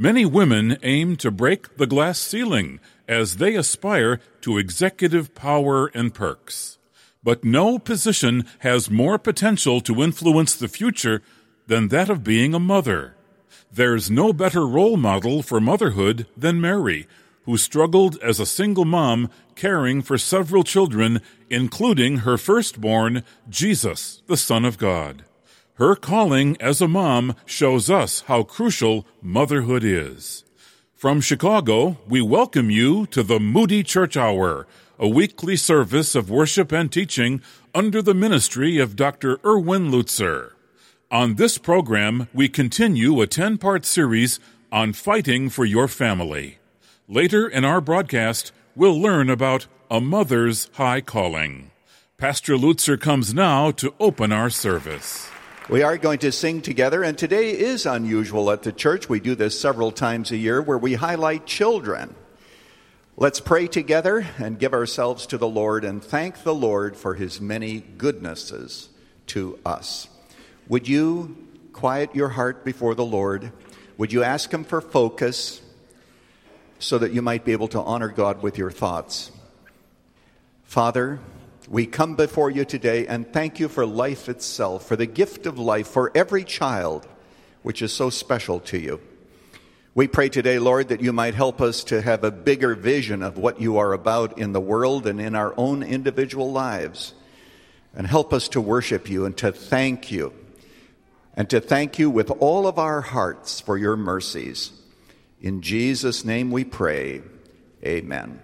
Many women aim to break the glass ceiling as they aspire to executive power and perks. But no position has more potential to influence the future than that of being a mother. There's no better role model for motherhood than Mary, who struggled as a single mom caring for several children, including her firstborn, Jesus, the Son of God. Her calling as a mom shows us how crucial motherhood is. From Chicago, we welcome you to the Moody Church Hour, a weekly service of worship and teaching under the ministry of Dr. Erwin Lutzer. On this program, we continue a 10-part series on fighting for your family. Later in our broadcast, we'll learn about a mother's high calling. Pastor Lutzer comes now to open our service. We are going to sing together, and today is unusual at the church. We do this several times a year where we highlight children. Let's pray together and give ourselves to the Lord and thank the Lord for his many goodnesses to us. Would you quiet your heart before the Lord? Would you ask him for focus so that you might be able to honor God with your thoughts? Father, we come before you today and thank you for life itself, for the gift of life, for every child, which is so special to you. We pray today, Lord, that you might help us to have a bigger vision of what you are about in the world and in our own individual lives. And help us to worship you and to thank you. And to thank you with all of our hearts for your mercies. In Jesus' name we pray. Amen.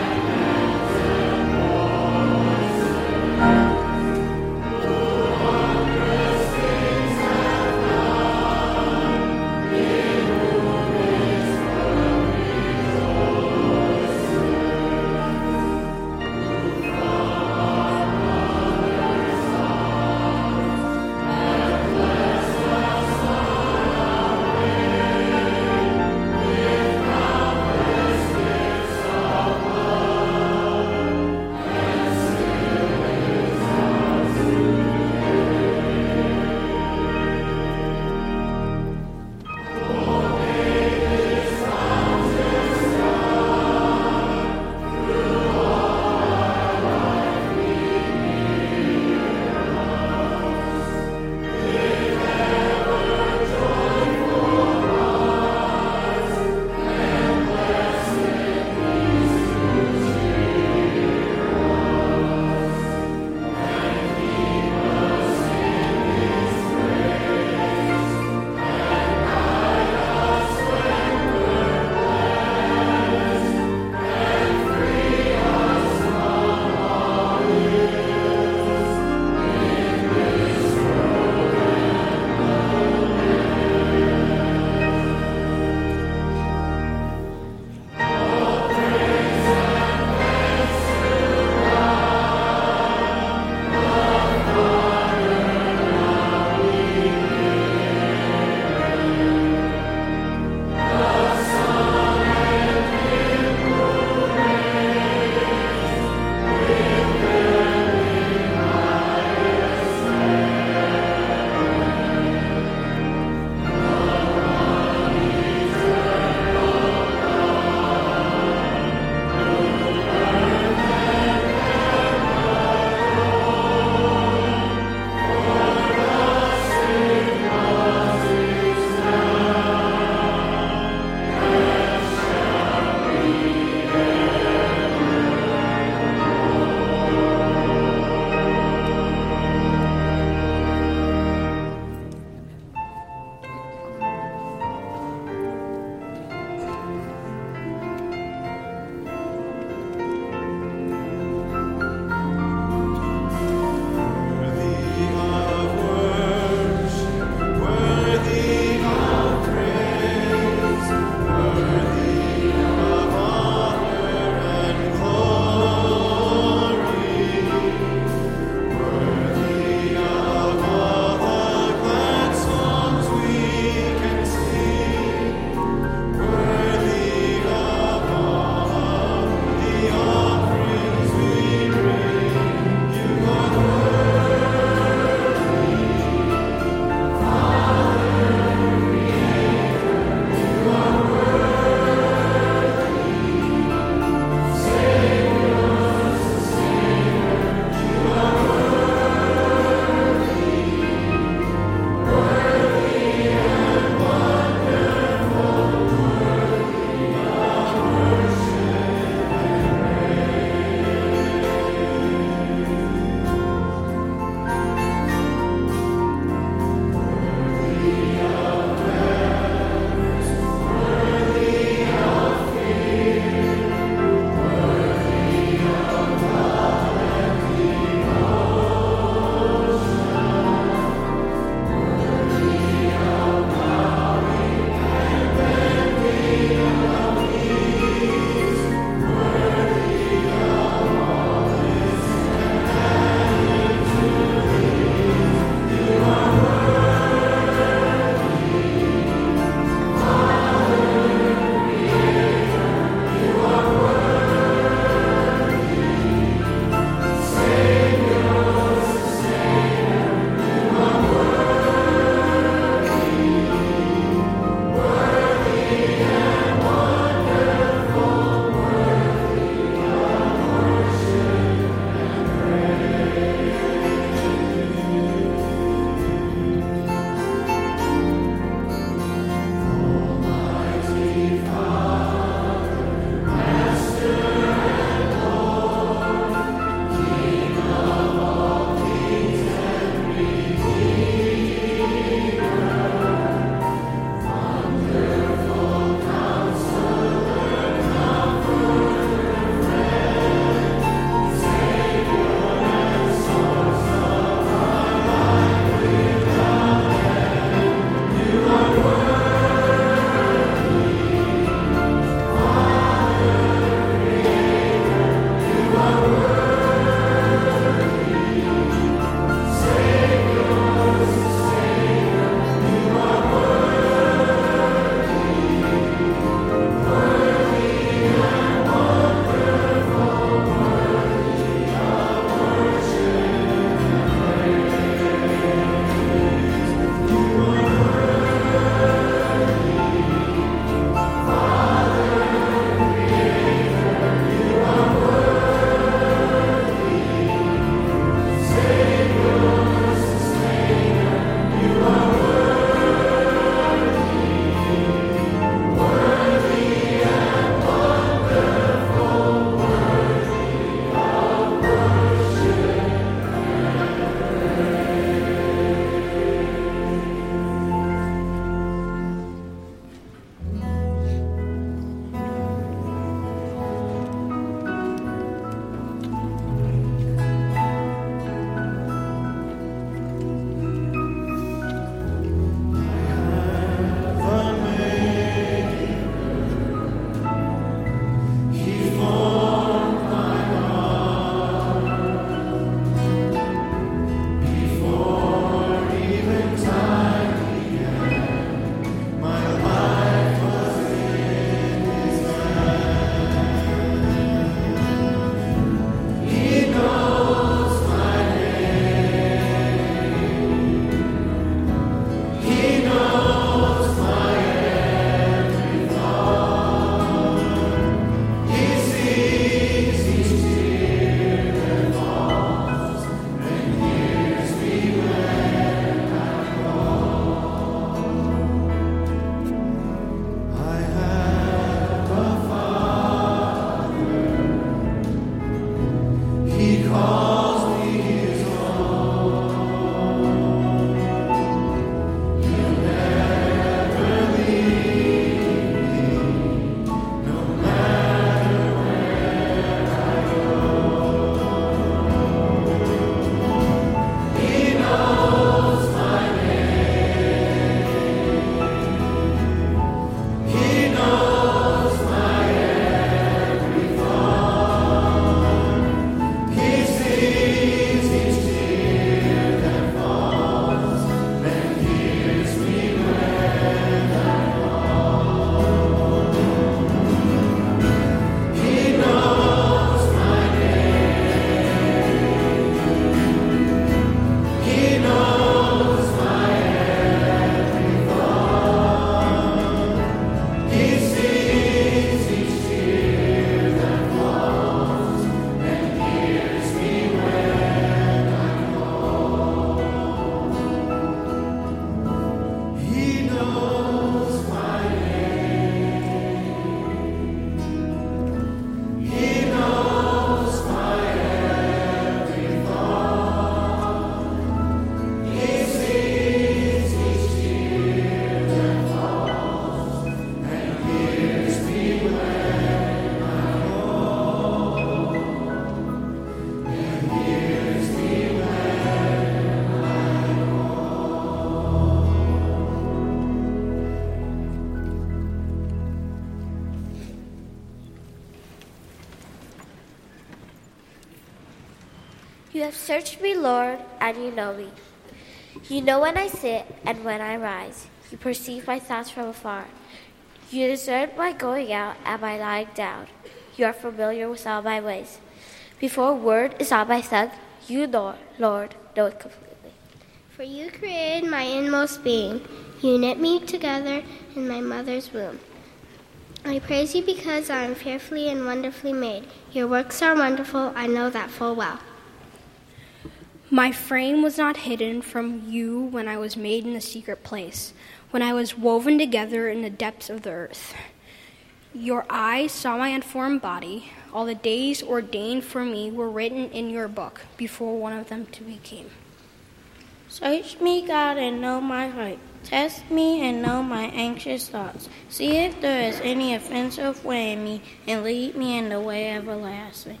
You have searched me, Lord, and you know me. You know when I sit and when I rise. You perceive my thoughts from afar. You discern my going out and my lying down. You are familiar with all my ways. Before a word is on my tongue, you, Lord, know it completely. For you created my inmost being. You knit me together in my mother's womb. I praise you because I am fearfully and wonderfully made. Your works are wonderful, I know that full well. My frame was not hidden from you when I was made in the secret place, when I was woven together in the depths of the earth. Your eyes saw my unformed body. All the days ordained for me were written in your book before one of them came. Search me, God, and know my heart. Test me and know my anxious thoughts. See if there is any offensive way in me, and lead me in the way everlasting.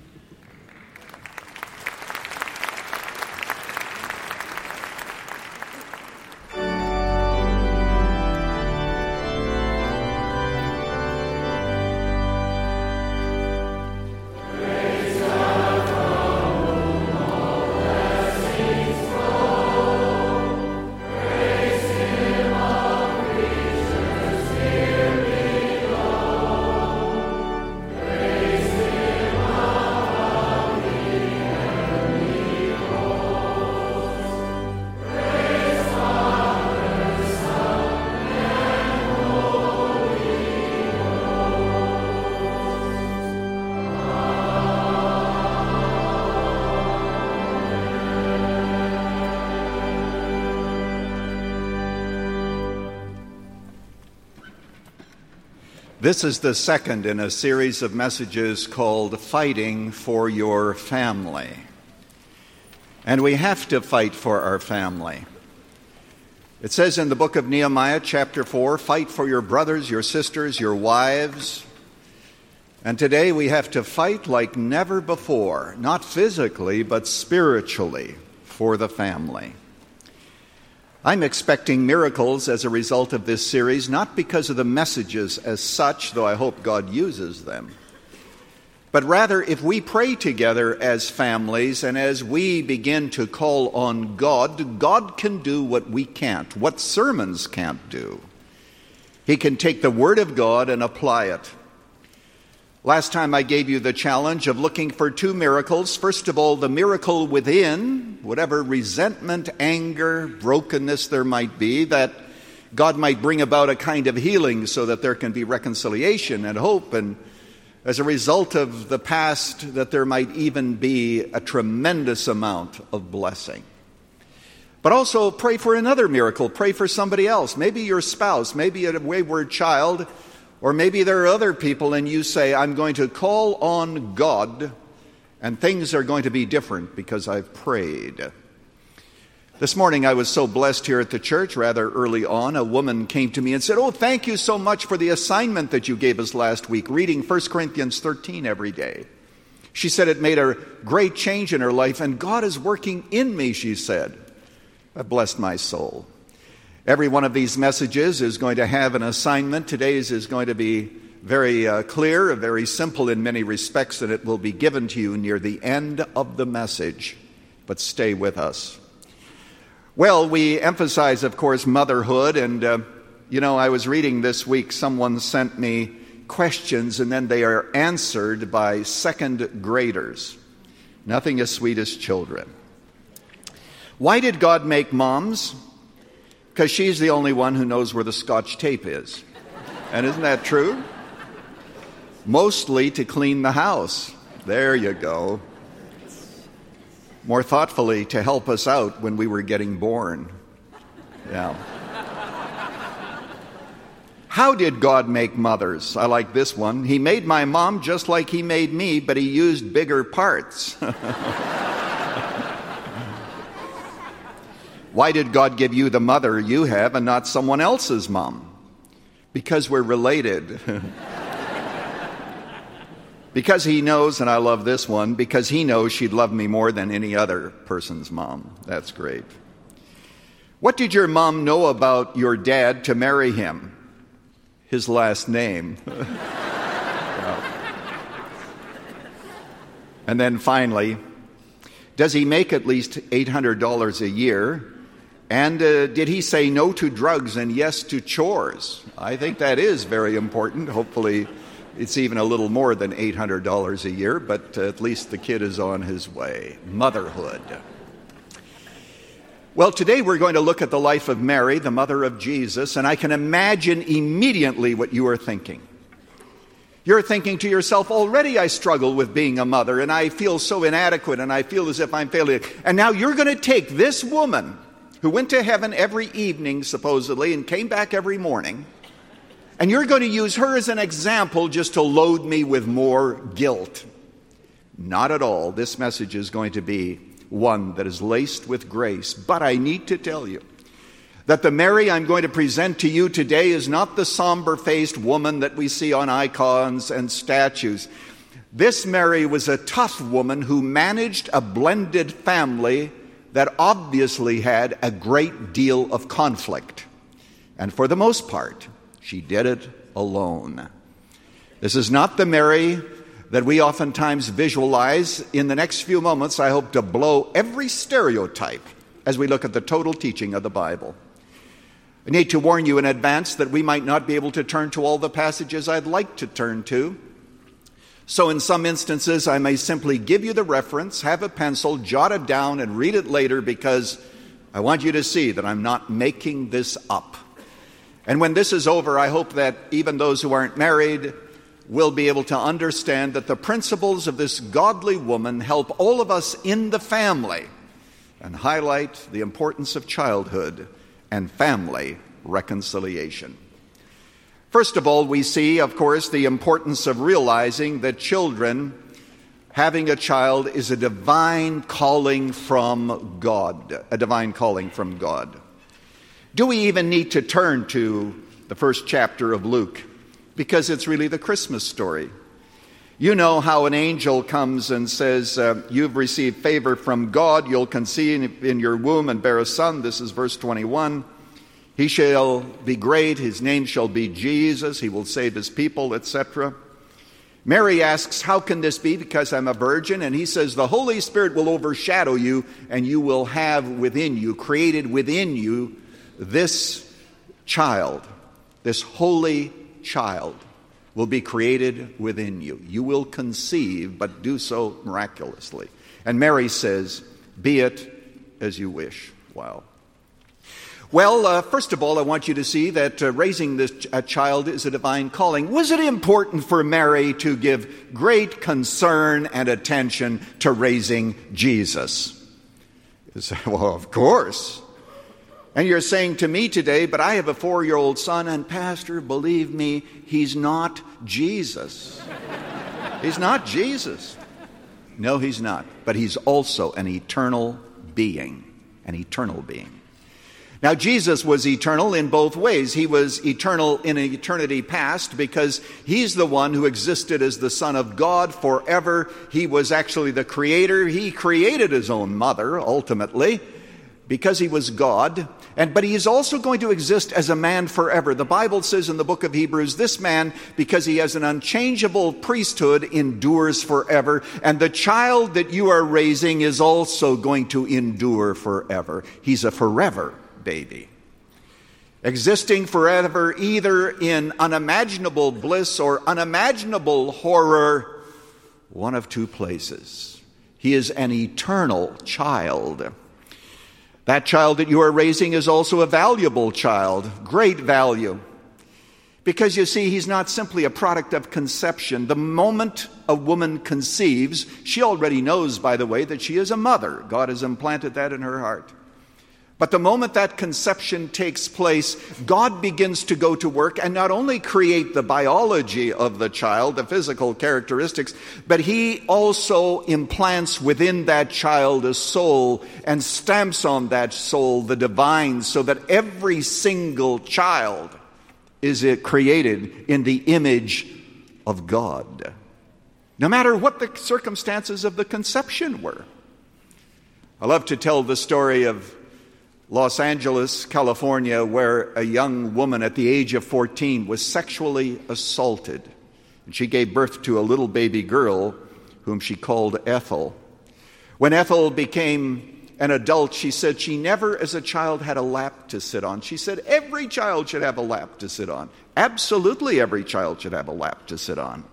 This is the second in a series of messages called Fighting for Your Family. And we have to fight for our family. It says in the book of Nehemiah, chapter 4, fight for your brothers, your sisters, your wives. And today we have to fight like never before, not physically, but spiritually, for the family. I'm expecting miracles as a result of this series, not because of the messages as such, though I hope God uses them, but rather if we pray together as families and as we begin to call on God, God can do what we can't, what sermons can't do. He can take the Word of God and apply it. Last time I gave you the challenge of looking for two miracles. First of all, the miracle within, whatever resentment, anger, brokenness there might be, that God might bring about a kind of healing so that there can be reconciliation and hope, and as a result of the past, that there might even be a tremendous amount of blessing. But also pray for another miracle. Pray for somebody else, maybe your spouse, maybe a wayward child, or maybe there are other people and you say, I'm going to call on God and things are going to be different because I've prayed. This morning I was so blessed here at the church, rather early on, a woman came to me and said, oh, thank you so much for the assignment that you gave us last week, reading 1 Corinthians 13 every day. She said it made a great change in her life, and God is working in me, she said. That blessed my soul. Every one of these messages is going to have an assignment. Today's is going to be very clear, very simple in many respects, and it will be given to you near the end of the message. But stay with us. Well, we emphasize, of course, motherhood, and, I was reading this week, someone sent me questions, and then they are answered by second graders. Nothing as sweet as children. Why did God make moms? Because she's the only one who knows where the Scotch tape is. And isn't that true? Mostly to clean the house. There you go. More thoughtfully to help us out when we were getting born. Yeah. How did God make mothers? I like this one. He made my mom just like he made me, but he used bigger parts. Why did God give you the mother you have and not someone else's mom? Because we're related. Because he knows, and I love this one, because he knows she'd love me more than any other person's mom. That's great. What did your mom know about your dad to marry him? His last name. Well. And then finally, Does he make at least $800 a year? And did he say no to drugs and yes to chores? I think that is very important. Hopefully it's even a little more than $800 a year, but at least the kid is on his way. Motherhood. Well, today we're going to look at the life of Mary, the mother of Jesus, and I can imagine immediately what you are thinking. You're thinking to yourself, already I struggle with being a mother, and I feel so inadequate, and I feel as if I'm failing. And now you're going to take this woman who went to heaven every evening, supposedly, and came back every morning, and you're going to use her as an example just to load me with more guilt. Not at all. This message is going to be one that is laced with grace. But I need to tell you that the Mary I'm going to present to you today is not the somber-faced woman that we see on icons and statues. This Mary was a tough woman who managed a blended family that obviously had a great deal of conflict. And for the most part, she did it alone. This is not the Mary that we oftentimes visualize. In the next few moments, I hope to blow every stereotype as we look at the total teaching of the Bible. I need to warn you in advance that we might not be able to turn to all the passages I'd like to turn to. So in some instances, I may simply give you the reference, have a pencil, jot it down, and read it later, because I want you to see that I'm not making this up. And when this is over, I hope that even those who aren't married will be able to understand that the principles of this godly woman help all of us in the family and highlight the importance of childhood and family reconciliation. First of all, we see, of course, the importance of realizing that children, having a child, is a divine calling from God. A divine calling from God. Do we even need to turn to the first chapter of Luke? Because it's really the Christmas story. You know how an angel comes and says, you've received favor from God, you'll conceive in your womb and bear a son. This is verse 21. He shall be great, his name shall be Jesus, he will save his people, etc. Mary asks, how can this be? Because I'm a virgin. And he says, the Holy Spirit will overshadow you, and you will have within you, created within you, this child, this holy child will be created within you. You will conceive, but do so miraculously. And Mary says, be it as you wish. Wow. Well, first of all, I want you to see that raising this child is a divine calling. Was it important for Mary to give great concern and attention to raising Jesus? You say, well, of course. And you're saying to me today, but I have a 4-year-old son, and Pastor, believe me, he's not Jesus. He's not Jesus. No, he's not. But he's also an eternal being. An eternal being. Now, Jesus was eternal in both ways. He was eternal in an eternity past because he's the one who existed as the Son of God forever. He was actually the creator. He created his own mother, ultimately, because he was God. But he is also going to exist as a man forever. The Bible says in the book of Hebrews, this man, because he has an unchangeable priesthood, endures forever. And the child that you are raising is also going to endure forever. He's a forever baby. Existing forever, either in unimaginable bliss or unimaginable horror, one of two places. He is an eternal child. That child that you are raising is also a valuable child, great value. Because you see, he's not simply a product of conception. The moment a woman conceives, she already knows, by the way, that she is a mother. God has implanted that in her heart. But the moment that conception takes place, God begins to go to work and not only create the biology of the child, the physical characteristics, but he also implants within that child a soul and stamps on that soul the divine, so that every single child is created in the image of God, no matter what the circumstances of the conception were. I love to tell the story of Los Angeles, California, where a young woman at the age of 14 was sexually assaulted. And she gave birth to a little baby girl whom she called Ethel. When Ethel became an adult, she said she never as a child had a lap to sit on. She said every child should have a lap to sit on. Absolutely every child should have a lap to sit on.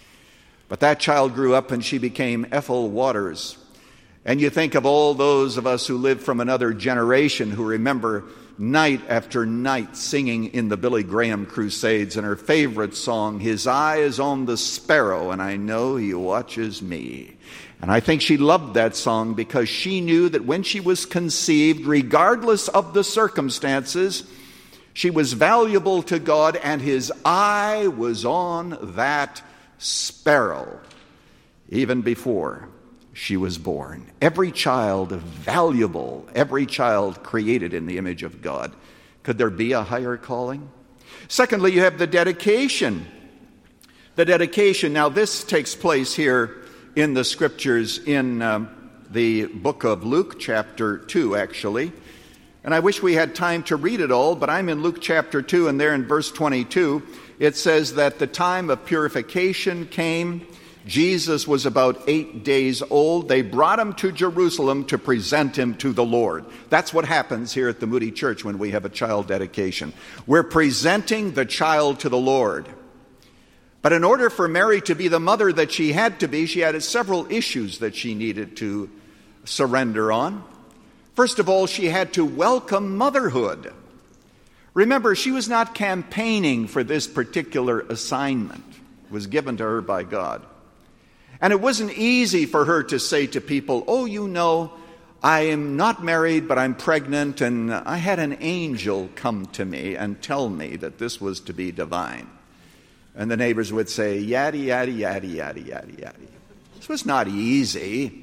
But that child grew up and she became Ethel Waters. And you think of all those of us who live from another generation who remember night after night singing in the Billy Graham Crusades and her favorite song, "His eye is on the sparrow, and I know he watches me." And I think she loved that song because she knew that when she was conceived, regardless of the circumstances, she was valuable to God, and his eye was on that sparrow even before she was born. Every child valuable, every child created in the image of God. Could there be a higher calling? Secondly, you have the dedication. The dedication. Now, this takes place here in the scriptures in the book of Luke, chapter 2, actually. And I wish we had time to read it all, but I'm in Luke chapter 2, and there in verse 22, it says that the time of purification came. Jesus was about 8 days old. They brought him to Jerusalem to present him to the Lord. That's what happens here at the Moody Church when we have a child dedication. We're presenting the child to the Lord. But in order for Mary to be the mother that she had to be, she had several issues that she needed to surrender on. First of all, she had to welcome motherhood. Remember, she was not campaigning for this particular assignment. It was given to her by God. And it wasn't easy for her to say to people, "Oh, you know, I am not married, but I'm pregnant, and I had an angel come to me and tell me that this was to be divine." And the neighbors would say, "Yaddy, yaddy, yaddy, yaddy, yaddy, yaddy." This was not easy.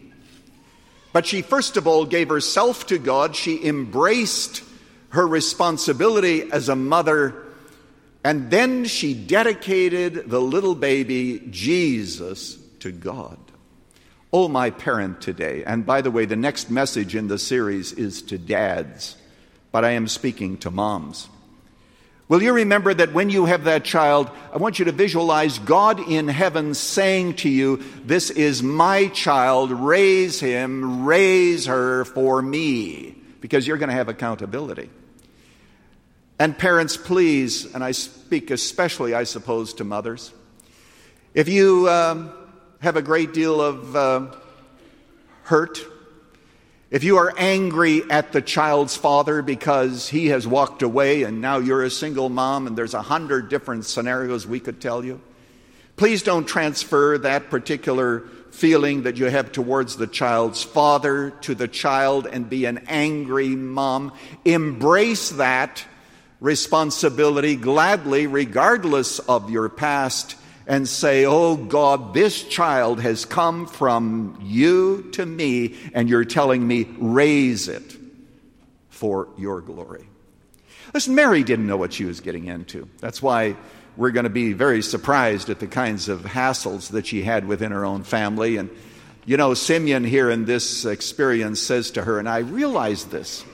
But she first of all gave herself to God. She embraced her responsibility as a mother. And then she dedicated the little baby, Jesus, to God. Oh, my parent today. And by the way, the next message in the series is to dads. But I am speaking to moms. Will you remember that when you have that child, I want you to visualize God in heaven saying to you, "This is my child, raise him, raise her for me," because you're going to have accountability. And parents, please, and I speak especially, I suppose, to mothers, if you have a great deal of hurt, if you are angry at the child's father because he has walked away and now you're a single mom and there's 100 different scenarios we could tell you, please don't transfer that particular feeling that you have towards the child's father to the child and be an angry mom. Embrace that responsibility gladly, regardless of your past, and say, "Oh God, this child has come from you to me, and you're telling me, raise it for your glory." Listen, Mary didn't know what she was getting into. That's why we're going to be very surprised at the kinds of hassles that she had within her own family. And you know, Simeon here in this experience says to her, and I realized this,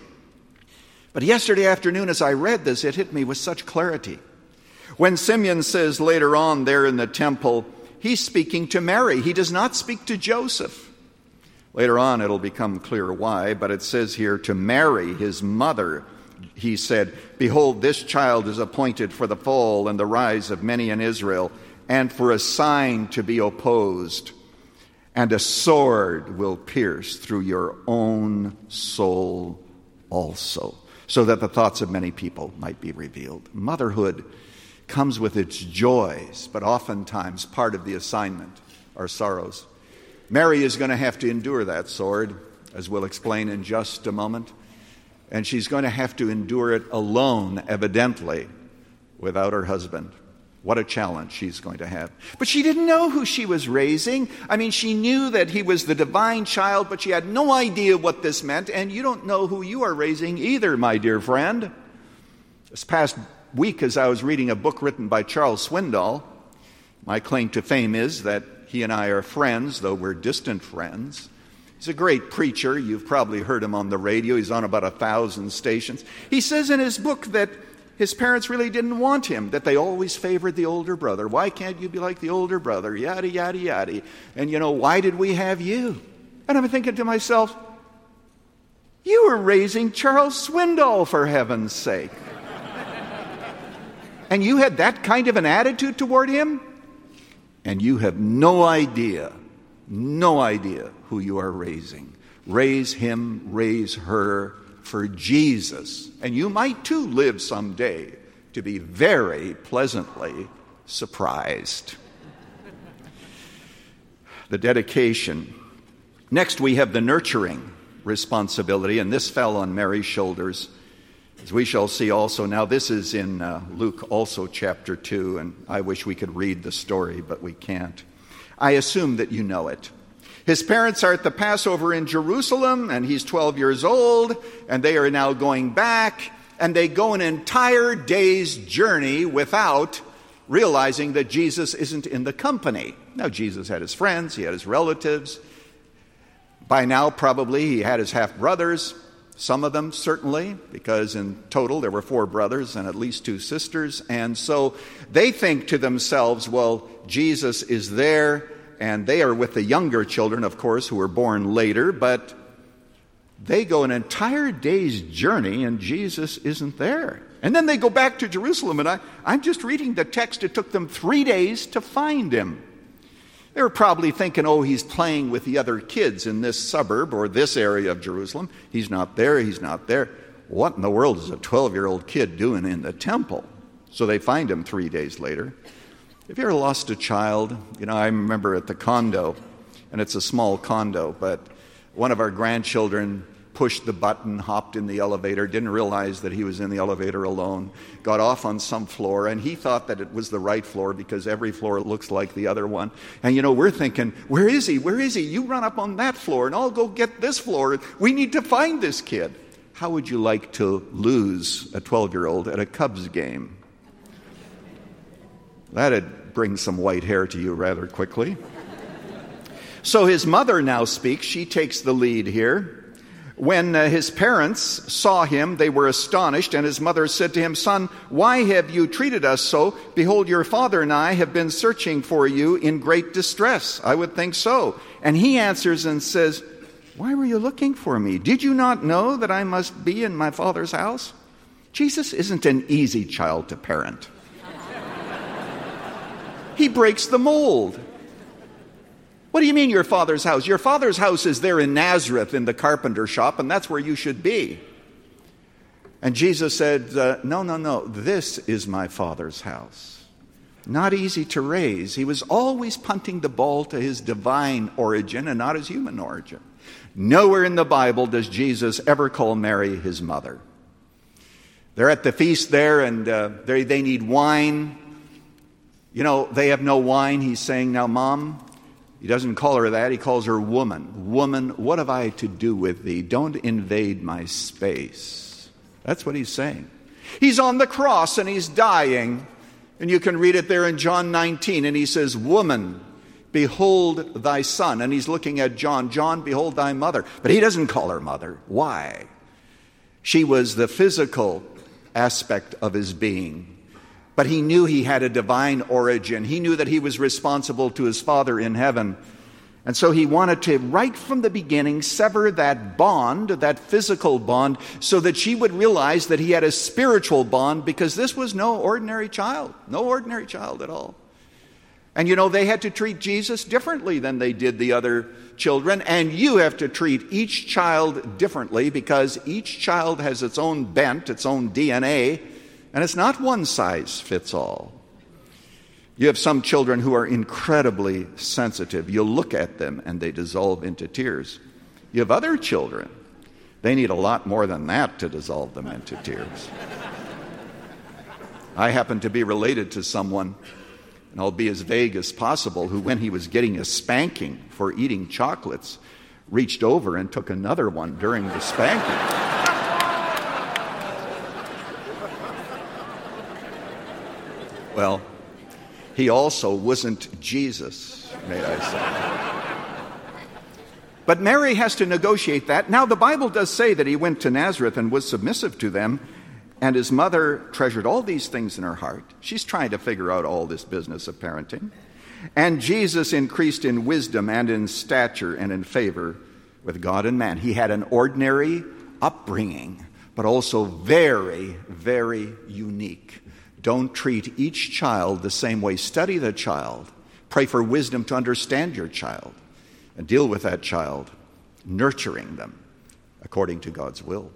but yesterday afternoon as I read this, it hit me with such clarity. When Simeon says later on there in the temple, he's speaking to Mary. He does not speak to Joseph. Later on it'll become clear why, but it says here to Mary, his mother, he said, "Behold, this child is appointed for the fall and the rise of many in Israel, and for a sign to be opposed, and a sword will pierce through your own soul also, so that the thoughts of many people might be revealed." Motherhood comes with its joys, but oftentimes part of the assignment are sorrows. Mary is going to have to endure that sword, as we'll explain in just a moment. And she's going to have to endure it alone, evidently, without her husband. What a challenge she's going to have. But she didn't know who she was raising. I mean, she knew that he was the divine child, but she had no idea what this meant. And you don't know who you are raising either, my dear friend. This past week, as I was reading a book written by Charles Swindoll, my claim to fame is that he and I are friends, though we're distant friends. He's a great preacher. You've probably heard him on the radio. He's on about 1,000 stations. He says in his book that his parents really didn't want him, that they always favored the older brother. Why can't you be like the older brother? Yada, yada, yada. And you know, why did we have you? And I'm thinking to myself, you were raising Charles Swindoll, for heaven's sake. And you had that kind of an attitude toward him? And you have no idea who you are raising. Raise him, raise her for Jesus. And you might too live someday to be very pleasantly surprised. The dedication. Next, we have the nurturing responsibility, and this fell on Mary's shoulders, as we shall see also. Now, this is in Luke, also chapter 2, and I wish we could read the story, but we can't. I assume that you know it. His parents are at the Passover in Jerusalem, and he's 12 years old, and they are now going back, and they go an entire day's journey without realizing that Jesus isn't in the company. Now, Jesus had his friends, he had his relatives. By now, probably, he had his half-brothers, some of them certainly, because in total there were 4 brothers and at least 2 sisters. And so they think to themselves, well, Jesus is there, and they are with the younger children, of course, who were born later, but they go an entire day's journey and Jesus isn't there. And then they go back to Jerusalem, and I'm just reading the text. It took them 3 days to find him. They were probably thinking, oh, he's playing with the other kids in this suburb or this area of Jerusalem. He's not there, he's not there. What in the world is a 12-year-old kid doing in the temple? So they find him 3 days later. Have you ever lost a child? You know, I remember at the condo, and it's a small condo, but one of our grandchildren pushed the button, hopped in the elevator, didn't realize that he was in the elevator alone, got off on some floor, and he thought that it was the right floor because every floor looks like the other one. And, you know, we're thinking, where is he? Where is he? You run up on that floor, and I'll go get this floor. We need to find this kid. How would you like to lose a 12-year-old at a Cubs game? That'd bring some white hair to you rather quickly. So his mother now speaks. She takes the lead here. When his parents saw him, they were astonished, and his mother said to him, "Son, why have you treated us so? Behold, your father and I have been searching for you in great distress." I would think so. And he answers and says, "Why were you looking for me? Did you not know that I must be in my Father's house?" Jesus isn't an easy child to parent. He breaks the mold. What do you mean your Father's house? Your Father's house is there in Nazareth in the carpenter shop, and that's where you should be. And Jesus said, no, this is my Father's house. Not easy to raise. He was always punting the ball to his divine origin and not his human origin. Nowhere in the Bible does Jesus ever call Mary his mother. They're at the feast there, and they need wine. You know, they have no wine. He's saying, "Now, Mom," he doesn't call her that. He calls her woman. "Woman, what have I to do with thee? Don't invade my space." That's what he's saying. He's on the cross and he's dying. And you can read it there in John 19. And he says, "Woman, behold thy son." And he's looking at John. "John, behold thy mother." But he doesn't call her mother. Why? She was the physical aspect of his being. But he knew he had a divine origin. He knew that he was responsible to his Father in heaven. And so he wanted to, right from the beginning, sever that bond, that physical bond, so that she would realize that he had a spiritual bond, because this was no ordinary child at all. And you know, they had to treat Jesus differently than they did the other children. And you have to treat each child differently, because each child has its own bent, its own DNA. And it's not one size fits all. You have some children who are incredibly sensitive. You look at them and they dissolve into tears. You have other children. They need a lot more than that to dissolve them into tears. I happen to be related to someone, and I'll be as vague as possible, who, when he was getting a spanking for eating chocolates, reached over and took another one during the spanking. Well, he also wasn't Jesus, may I say. But Mary has to negotiate that. Now, the Bible does say that he went to Nazareth and was submissive to them, and his mother treasured all these things in her heart. She's trying to figure out all this business of parenting. And Jesus increased in wisdom and in stature and in favor with God and man. He had an ordinary upbringing, but also very, very unique. Don't treat each child the same way. Study the child. Pray for wisdom to understand your child and deal with that child, nurturing them according to God's will.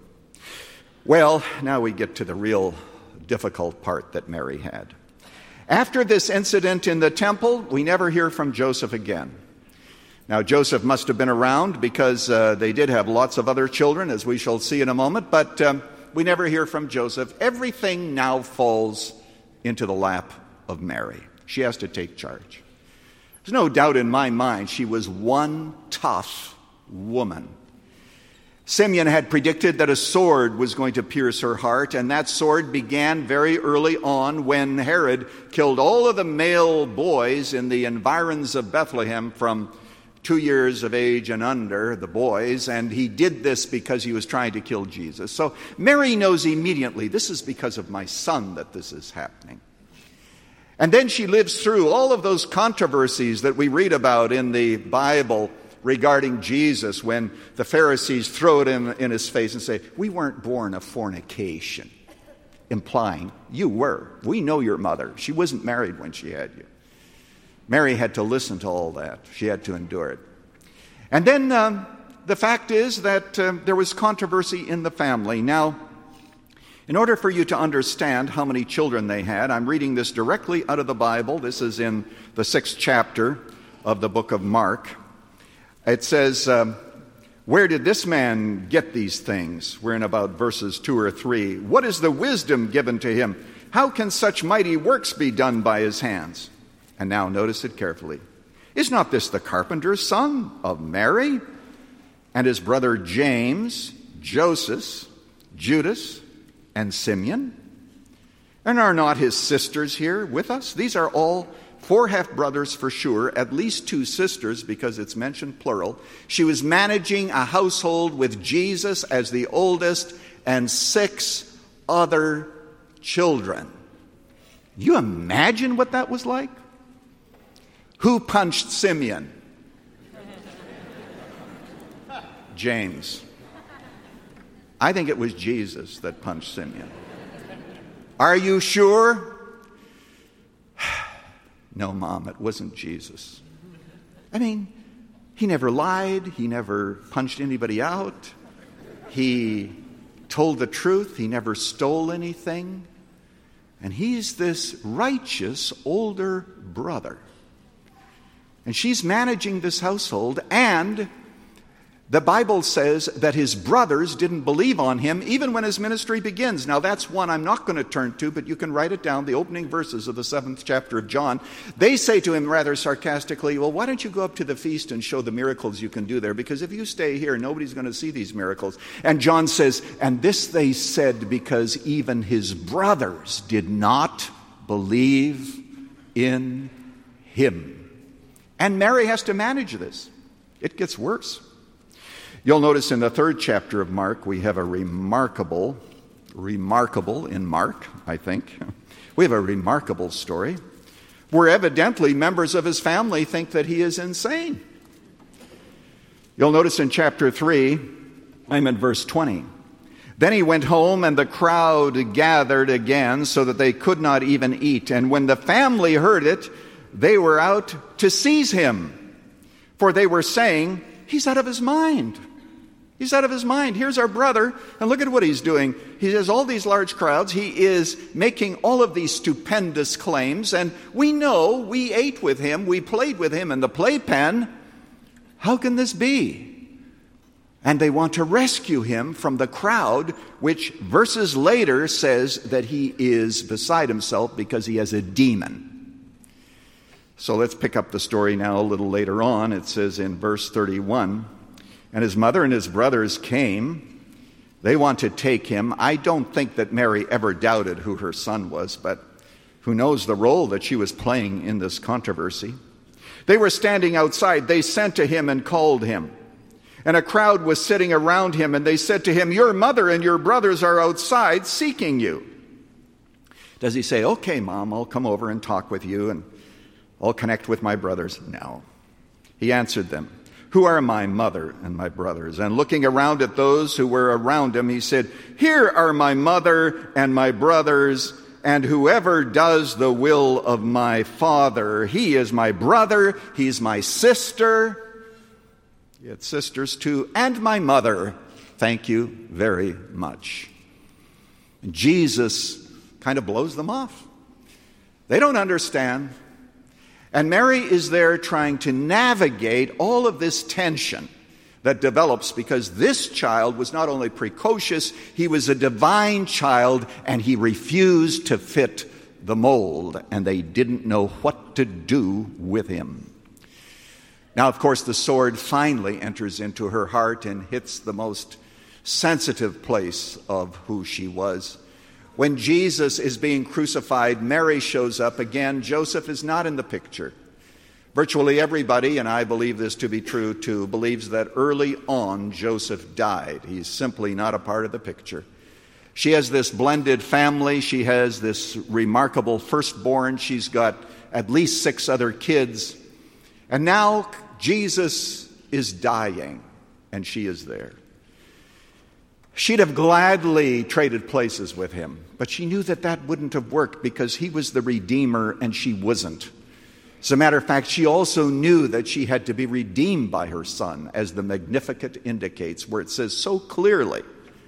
Well, now we get to the real difficult part that Mary had. After this incident in the temple, we never hear from Joseph again. Now, Joseph must have been around because they did have lots of other children, as we shall see in a moment, but we never hear from Joseph. Everything now falls into the lap of Mary. She has to take charge. There's no doubt in my mind she was one tough woman. Simeon had predicted that a sword was going to pierce her heart, and that sword began very early on when Herod killed all of the male boys in the environs of Bethlehem from 2 years of age and under, the boys, and he did this because he was trying to kill Jesus. So Mary knows immediately, this is because of my son that this is happening. And then she lives through all of those controversies that we read about in the Bible regarding Jesus, when the Pharisees throw it in his face and say, we weren't born of fornication, implying you were. We know your mother. She wasn't married when she had you. Mary had to listen to all that. She had to endure it. And then the fact is that there was controversy in the family. Now, in order for you to understand how many children they had, I'm reading this directly out of the Bible. This is in the 6th chapter of the book of Mark. It says, where did this man get these things? We're in about verses 2 or 3. What is the wisdom given to him? How can such mighty works be done by his hands? And now notice it carefully. Is not this the carpenter's son of Mary? And his brother James, Joseph, Judas, and Simeon? And are not his sisters here with us? These are all 4 half-brothers for sure, at least 2 sisters because it's mentioned plural. She was managing a household with Jesus as the oldest and 6 other children. You imagine what that was like? Who punched Simeon? James. I think it was Jesus that punched Simeon. Are you sure? No, Mom, it wasn't Jesus. I mean, he never lied. He never punched anybody out. He told the truth. He never stole anything. And he's this righteous older brother. And she's managing this household, and the Bible says that his brothers didn't believe on him even when his ministry begins. Now that's one I'm not going to turn to, but you can write it down, the opening verses of the 7th chapter of John. They say to him rather sarcastically, well, why don't you go up to the feast and show the miracles you can do there? Because if you stay here, nobody's going to see these miracles. And John says, and this they said because even his brothers did not believe in him. And Mary has to manage this. It gets worse. You'll notice in the 3rd chapter of Mark, we have a remarkable in Mark, I think. We have a remarkable story where evidently members of his family think that he is insane. You'll notice in chapter 3, I'm in verse 20. Then he went home, and the crowd gathered again so that they could not even eat. And when the family heard it, they were out to seize him, for they were saying, he's out of his mind. He's out of his mind. Here's our brother, and look at what he's doing. He has all these large crowds. He is making all of these stupendous claims, and we know, we ate with him, we played with him in the playpen. How can this be? And they want to rescue him from the crowd, which verses later says that he is beside himself because he has a demon. So let's pick up the story now a little later on. It says in verse 31, and his mother and his brothers came. They want to take him. I don't think that Mary ever doubted who her son was, but who knows the role that she was playing in this controversy. They were standing outside. They sent to him and called him. And a crowd was sitting around him, and they said to him, your mother and your brothers are outside seeking you. Does he say, okay, Mom, I'll come over and talk with you, and I'll connect with my brothers? No. He answered them, Who are my mother and my brothers? And looking around at those who were around him, he said, Here are my mother and my brothers, and whoever does the will of my Father. He is my brother, he's my sister. He had sisters too, and my mother. Thank you very much. And Jesus kind of blows them off. They don't understand. And Mary is there trying to navigate all of this tension that develops because this child was not only precocious, he was a divine child, and he refused to fit the mold, and they didn't know what to do with him. Now, of course, the sword finally enters into her heart and hits the most sensitive place of who she was. When Jesus is being crucified, Mary shows up again. Joseph is not in the picture. Virtually everybody, and I believe this to be true too, believes that early on Joseph died. He's simply not a part of the picture. She has this blended family. She has this remarkable firstborn. She's got at least 6 other kids. And now Jesus is dying, and she is there. She'd have gladly traded places with him, but she knew that that wouldn't have worked because he was the Redeemer and she wasn't. As a matter of fact, she also knew that she had to be redeemed by her son, as the Magnificat indicates, where it says so clearly.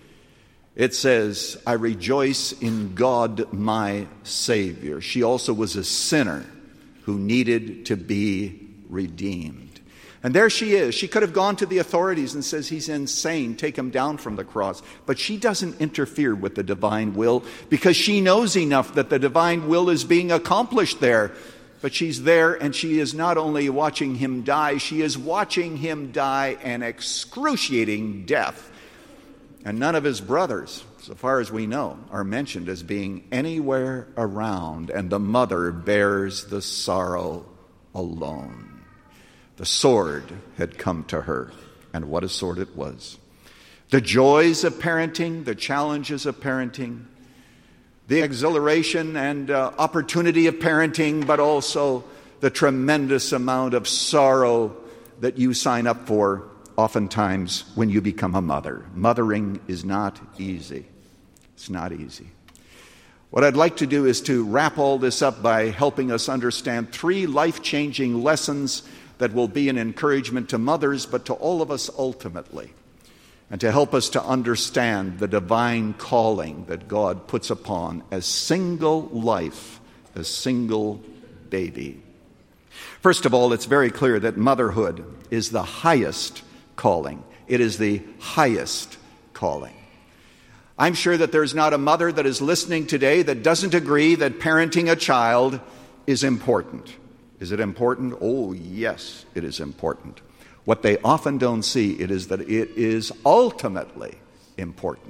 It says, I rejoice in God my Savior. She also was a sinner who needed to be redeemed. And there she is. She could have gone to the authorities and says, he's insane, take him down from the cross. But she doesn't interfere with the divine will because she knows enough that the divine will is being accomplished there. But she's there, and she is not only watching him die, she is watching him die an excruciating death. And none of his brothers, so far as we know, are mentioned as being anywhere around. And the mother bears the sorrow alone. The sword had come to her, and what a sword it was. The joys of parenting, the challenges of parenting, the exhilaration and opportunity of parenting, but also the tremendous amount of sorrow that you sign up for oftentimes when you become a mother. Mothering is not easy. It's not easy. What I'd like to do is to wrap all this up by helping us understand 3 life-changing lessons that will be an encouragement to mothers, but to all of us ultimately, and to help us to understand the divine calling that God puts upon a single life, a single baby. First of all, it's very clear that motherhood is the highest calling. It is the highest calling. I'm sure that there's not a mother that is listening today that doesn't agree that parenting a child is important. Is it important? Oh, yes, it is important. What they often don't see is that it is ultimately important,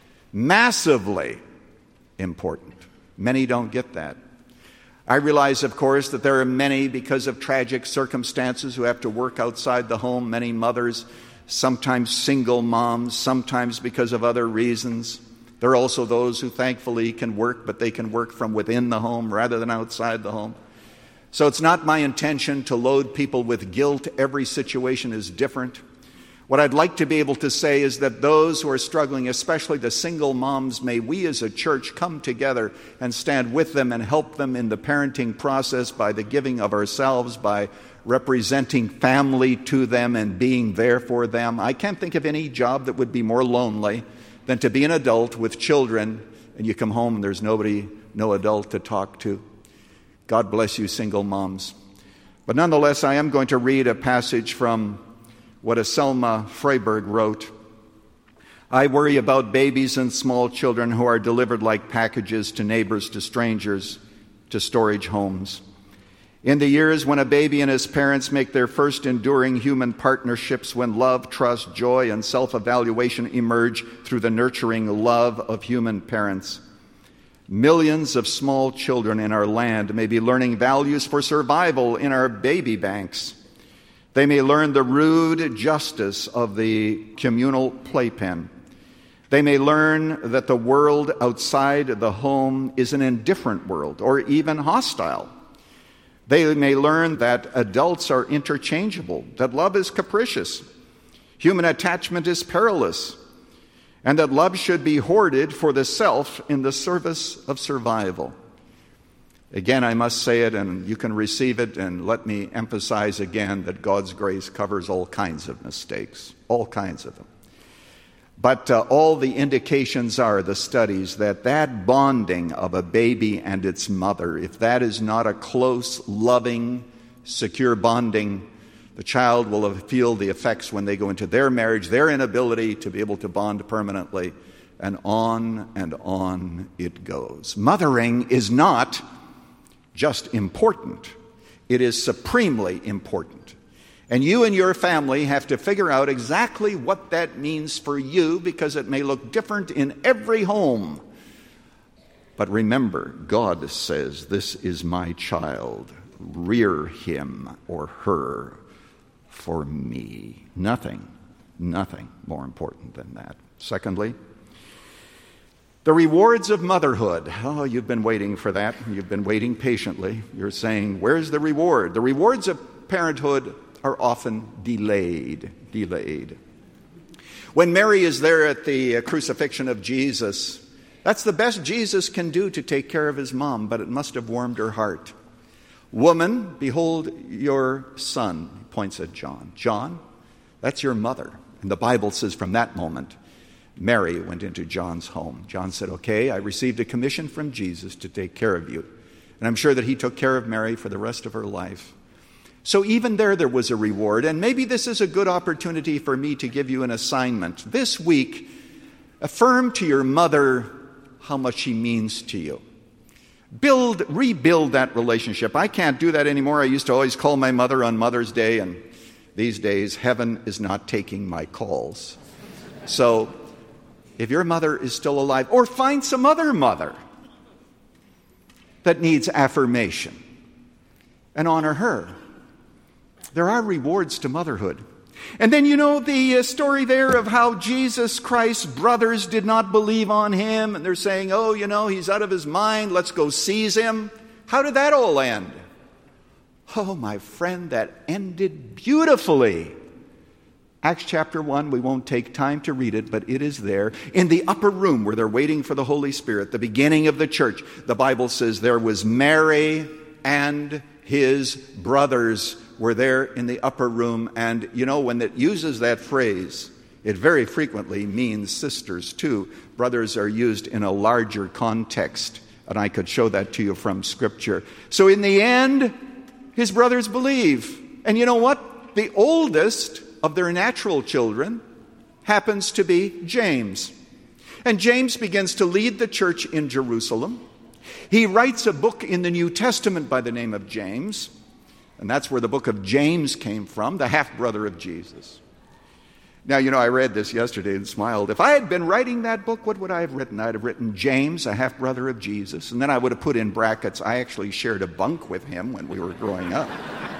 massively important. Many don't get that. I realize, of course, that there are many, because of tragic circumstances, who have to work outside the home, many mothers, sometimes single moms, sometimes because of other reasons. There are also those who thankfully can work, but they can work from within the home rather than outside the home. So it's not my intention to load people with guilt. Every situation is different. What I'd like to be able to say is that those who are struggling, especially the single moms, may we as a church come together and stand with them and help them in the parenting process by the giving of ourselves, by representing family to them and being there for them. I can't think of any job that would be more lonely than to be an adult with children and you come home and there's nobody, no adult to talk to. God bless you, single moms. But nonetheless, I am going to read a passage from what Selma Freiberg wrote. I worry about babies and small children who are delivered like packages to neighbors, to strangers, to storage homes. In the years when a baby and his parents make their first enduring human partnerships, when love, trust, joy, and self-evaluation emerge through the nurturing love of human parents, millions of small children in our land may be learning values for survival in our baby banks. They may learn the rude justice of the communal playpen. They may learn that the world outside the home is an indifferent world or even hostile. They may learn that adults are interchangeable, that love is capricious, human attachment is perilous, and that love should be hoarded for the self in the service of survival. Again, I must say it, and you can receive it, and let me emphasize again that God's grace covers all kinds of mistakes, all kinds of them. But all the indications are, the studies, that bonding of a baby and its mother, if that is not a close, loving, secure bonding, the child will feel the effects when they go into their marriage, their inability to be able to bond permanently, and on it goes. Mothering is not just important. It is supremely important. And you and your family have to figure out exactly what that means for you, because it may look different in every home. But remember, God says, "This is my child. Rear him or her for me." Nothing more important than that. Secondly, the rewards of motherhood. Oh, you've been waiting for that. You've been waiting patiently. You're saying, where's the reward? The rewards of parenthood are often delayed. When Mary is there at the crucifixion of Jesus, that's the best Jesus can do to take care of his mom, but it must have warmed her heart. "Woman, behold your son," he points at John. "John, that's your mother." And the Bible says from that moment, Mary went into John's home. John said, "Okay, I received a commission from Jesus to take care of you." And I'm sure that he took care of Mary for the rest of her life. So even there was a reward. And maybe this is a good opportunity for me to give you an assignment. This week, affirm to your mother how much she means to you. Rebuild that relationship. I can't do that anymore. I used to always call my mother on Mother's Day, and these days, heaven is not taking my calls. So if your mother is still alive, or find some other mother that needs affirmation, and honor her. There are rewards to motherhood. And then the story there of how Jesus Christ's brothers did not believe on him, and they're saying, "Oh, he's out of his mind, let's go seize him." How did that all end? Oh, my friend, that ended beautifully. Acts chapter 1, we won't take time to read it, but it is there. In the upper room where they're waiting for the Holy Spirit, the beginning of the church, the Bible says there was Mary and his brothers were there in the upper room. And when it uses that phrase, it very frequently means sisters too. Brothers are used in a larger context, and I could show that to you from Scripture. So in the end, his brothers believe. And you know what? The oldest of their natural children happens to be James. And James begins to lead the church in Jerusalem. He writes a book in the New Testament by the name of James. And that's where the book of James came from, the half-brother of Jesus. Now, I read this yesterday and smiled. If I had been writing that book, what would I have written? I'd have written James, a half-brother of Jesus. And then I would have put in brackets, I actually shared a bunk with him when we were growing up.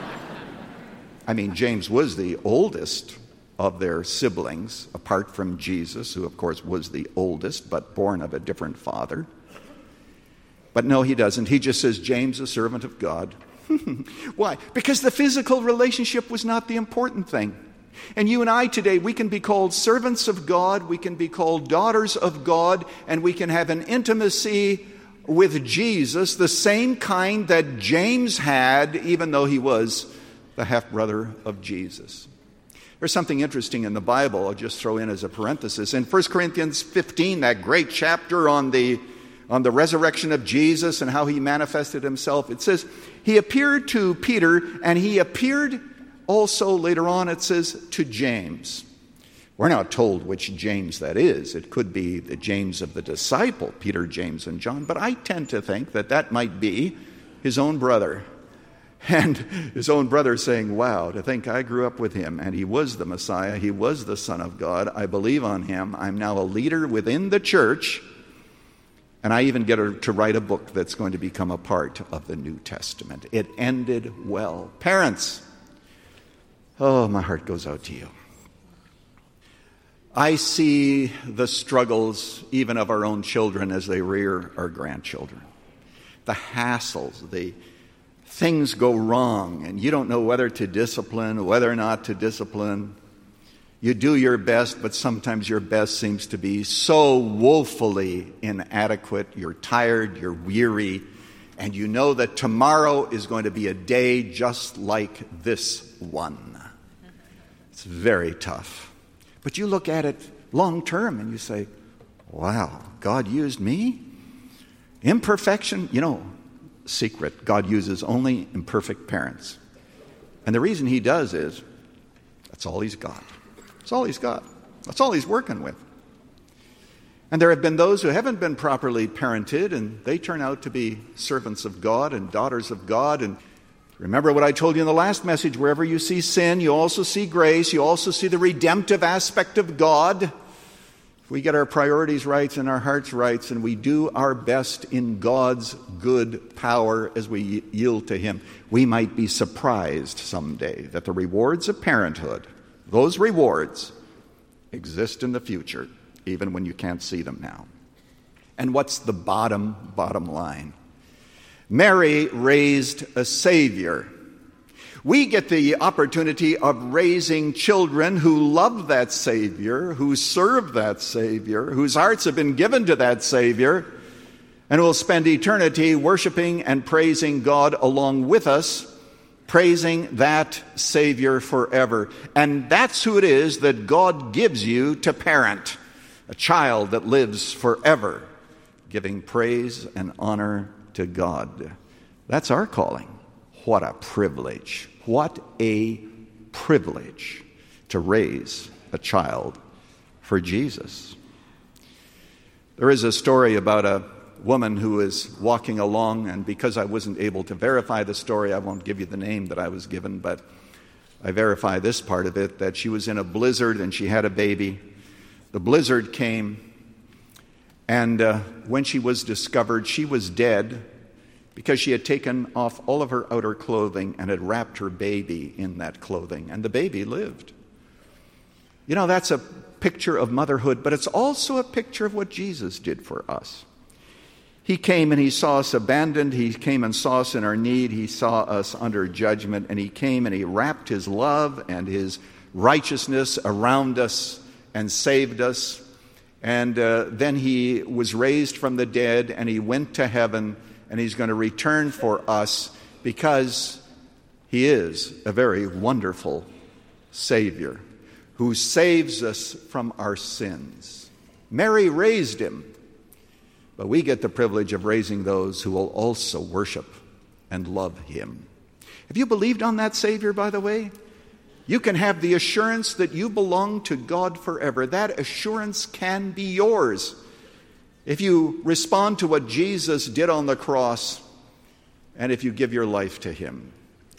I mean, James was the oldest of their siblings, apart from Jesus, who, of course, was the oldest, but born of a different father. But no, he doesn't. He just says, James, a servant of God. Why? Because the physical relationship was not the important thing. And you and I today, we can be called servants of God, we can be called daughters of God, and we can have an intimacy with Jesus, the same kind that James had, even though he was the half-brother of Jesus. There's something interesting in the Bible, I'll just throw in as a parenthesis. In 1 Corinthians 15, that great chapter on the resurrection of Jesus and how he manifested himself, it says, he appeared to Peter, and he appeared also, later on, it says, to James. We're not told which James that is. It could be the James of the disciple, Peter, James, and John, but I tend to think that that might be his own brother. And his own brother saying, wow, to think I grew up with him, and he was the Messiah, he was the Son of God, I believe on him, I'm now a leader within the church, and I even get to write a book that's going to become a part of the New Testament. It ended well. Parents, oh, my heart goes out to you. I see the struggles even of our own children as they rear our grandchildren. The hassles, things go wrong and you don't know whether to discipline, whether or not to discipline. You do your best, but sometimes your best seems to be so woefully inadequate. You're tired, you're weary, and you know that tomorrow is going to be a day just like this one. It's very tough. But you look at it long term and you say, wow, God used me? Imperfection, secret, God uses only imperfect parents. And the reason he does is, that's all he's got. That's all he's got. That's all he's working with. And there have been those who haven't been properly parented, and they turn out to be servants of God and daughters of God. And remember what I told you in the last message, wherever you see sin, you also see grace, you also see the redemptive aspect of God. If we get our priorities right and our hearts right, and we do our best in God's good power as we yield to him, we might be surprised someday that the rewards of parenthood, those rewards, exist in the future, even when you can't see them now. And what's the bottom line? Mary raised a Savior. We get the opportunity of raising children who love that Savior, who serve that Savior, whose hearts have been given to that Savior, and will spend eternity worshiping and praising God along with us, praising that Savior forever. And that's who it is that God gives you to parent, a child that lives forever, giving praise and honor to God. That's our calling. What a privilege. What a privilege to raise a child for Jesus. There is a story about a woman who is walking along, and because I wasn't able to verify the story, I won't give you the name that I was given, but I verify this part of it, that she was in a blizzard and she had a baby. The blizzard came, and when she was discovered, she was dead because she had taken off all of her outer clothing and had wrapped her baby in that clothing, and the baby lived. That's a picture of motherhood, but it's also a picture of what Jesus did for us. He came and he saw us abandoned. He came and saw us in our need. He saw us under judgment, and he came and he wrapped his love and his righteousness around us and saved us. And then he was raised from the dead, and he went to heaven, and he's going to return for us because he is a very wonderful Savior who saves us from our sins. Mary raised him, but we get the privilege of raising those who will also worship and love him. Have you believed on that Savior, by the way? You can have the assurance that you belong to God forever. That assurance can be yours if you respond to what Jesus did on the cross, and if you give your life to him.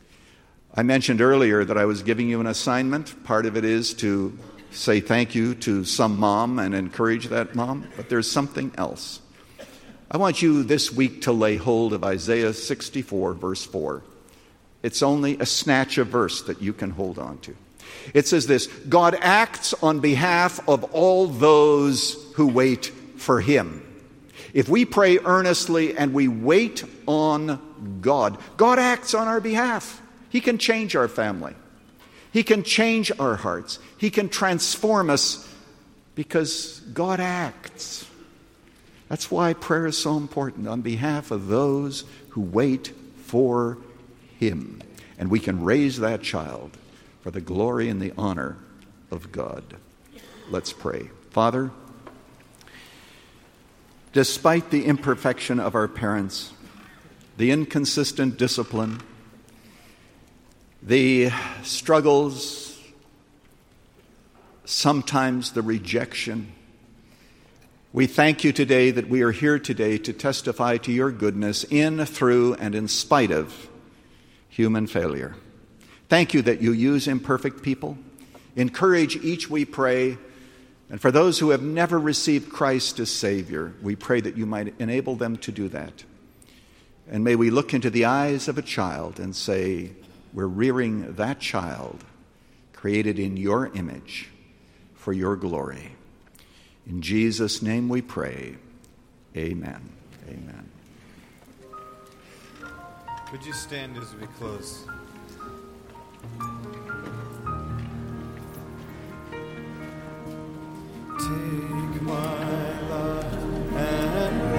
I mentioned earlier that I was giving you an assignment. Part of it is to say thank you to some mom and encourage that mom, but there's something else. I want you this week to lay hold of Isaiah 64, verse 4. It's only a snatch of verse that you can hold on to. It says this: God acts on behalf of all those who wait for him. If we pray earnestly and we wait on God, God acts on our behalf. He can change our family. He can change our hearts. He can transform us because God acts. That's why prayer is so important, on behalf of those who wait for him. And we can raise that child for the glory and the honor of God. Let's pray. Father, despite the imperfection of our parents, the inconsistent discipline, the struggles, sometimes the rejection, we thank you today that we are here today to testify to your goodness in, through, and in spite of human failure. Thank you that you use imperfect people. Encourage each, we pray. And for those who have never received Christ as Savior, we pray that you might enable them to do that. And may we look into the eyes of a child and say, we're rearing that child created in your image for your glory. In Jesus' name we pray. Amen. Amen. Would you stand as we close? Take my love and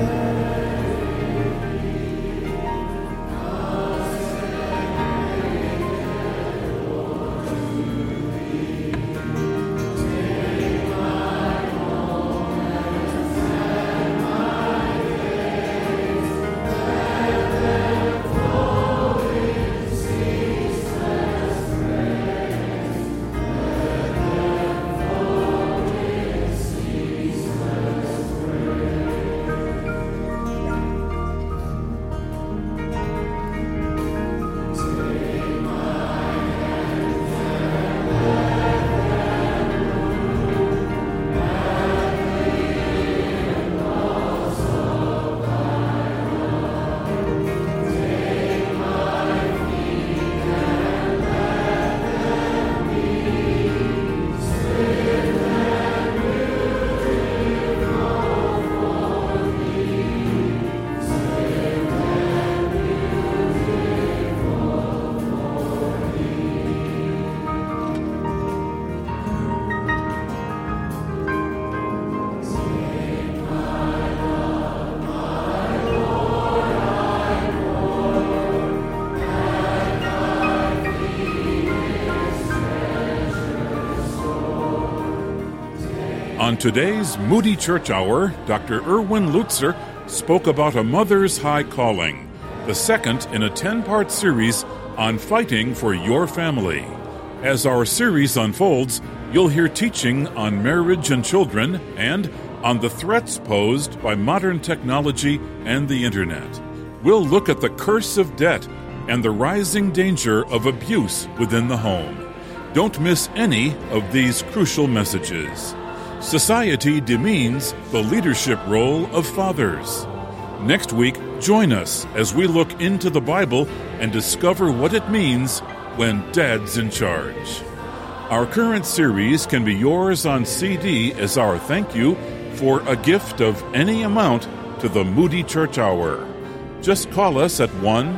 On today's Moody Church Hour, Dr. Erwin Lutzer spoke about a mother's high calling, the second in a 10-part series on fighting for your family. As our series unfolds, you'll hear teaching on marriage and children and on the threats posed by modern technology and the Internet. We'll look at the curse of debt and the rising danger of abuse within the home. Don't miss any of these crucial messages. Society demeans the leadership role of fathers. Next week, join us as we look into the Bible and discover what it means when Dad's in charge. Our current series can be yours on CD as our thank you for a gift of any amount to the Moody Church Hour. Just call us at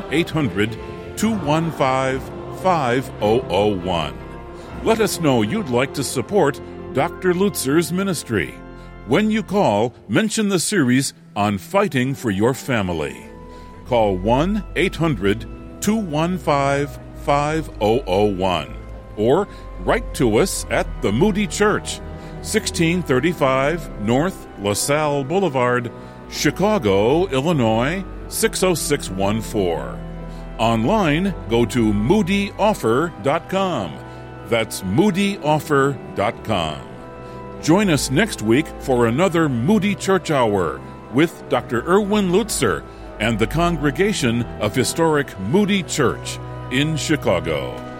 1-800-215-5001. Let us know you'd like to support Dr. Lutzer's ministry. When you call, mention the series on fighting for your family. Call 1-800-215-5001 or write to us at the Moody Church, 1635 North LaSalle Boulevard, Chicago, Illinois, 60614. Online, go to moodyoffer.com. That's moodyoffer.com. Join us next week for another Moody Church Hour with Dr. Erwin Lutzer and the congregation of historic Moody Church in Chicago.